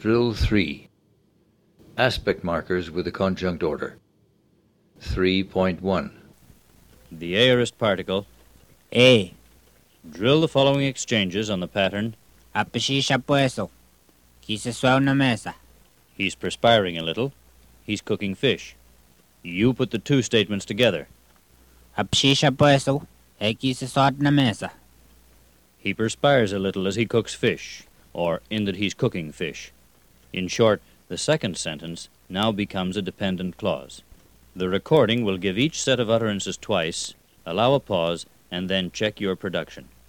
Drill 3. Aspect markers with a conjunct order. 3.1. The aorist particle. A. Drill the following exchanges on the pattern. Appishisha puesto. Quise suar una mesa. He's perspiring a little. He's cooking fish. You put the two statements together. Appishisha puesto. Quise suar una mesa. He perspires a little as he cooks fish, or in that he's cooking fish. In short, the second sentence now becomes a dependent clause. The recording will give each set of utterances twice, allow a pause, and then check your production.